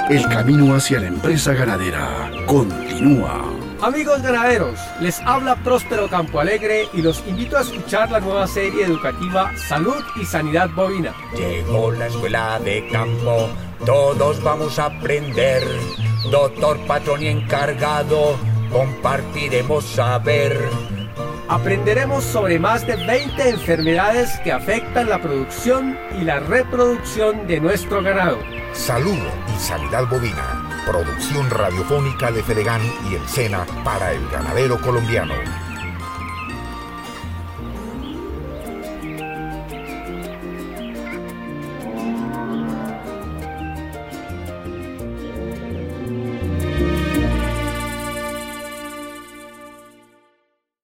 El camino hacia la empresa ganadera continúa. Amigos ganaderos, les habla Próspero Campoalegre y los invito a escuchar la nueva serie educativa Salud y Sanidad Bovina. Llegó la escuela de campo, todos vamos a aprender. Doctor, patrón y encargado, compartiremos saber. Aprenderemos sobre más de 20 enfermedades que afectan la producción y la reproducción de nuestro ganado. Salud y Sanidad Bovina, producción radiofónica de Fedegan y el SENA para el ganadero colombiano.